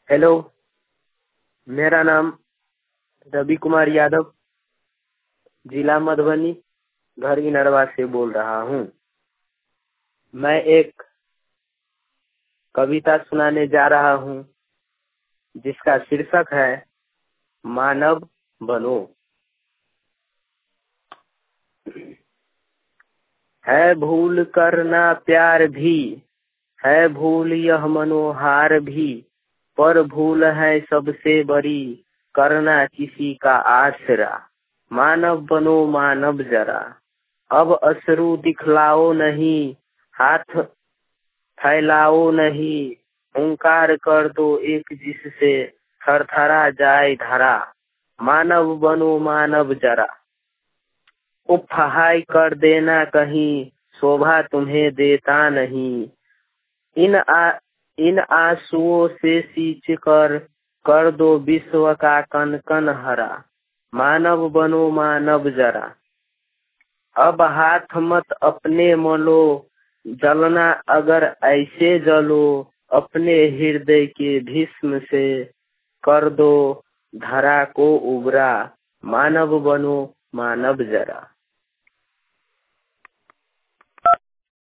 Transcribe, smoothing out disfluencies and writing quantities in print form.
Hello, मेरा नाम रवि कुमार यादव, जिला मधुबनी, घर इनरवा से बोल रहा हूँ। मैं एक कविता सुनाने जा रहा हूँ जिसका शीर्षक है मानव बनो। है भूल करना प्यार भी, है भूल यह मनोहार भी, पर भूल है सबसे बड़ी करना किसी का आसरा। मानव बनो मानव जरा, अब अश्रु दिखलाओ नहीं, हाथ फैलाओ नहीं, हुंकार कर दो एक जिससे थरथरा जाए धरा। मानव बनो मानव जरा, उपहाय कर देना कहीं, शोभा तुम्हें देता नहीं। इन आंसुओं से सींच कर दो विश्व का कन कन हरा। मानव बनो मानव जरा, अब हाथ मत अपने मलो, जलना अगर ऐसे जलो, अपने हृदय के भस्म से कर दो धरा को उबरा। मानव बनो मानव जरा।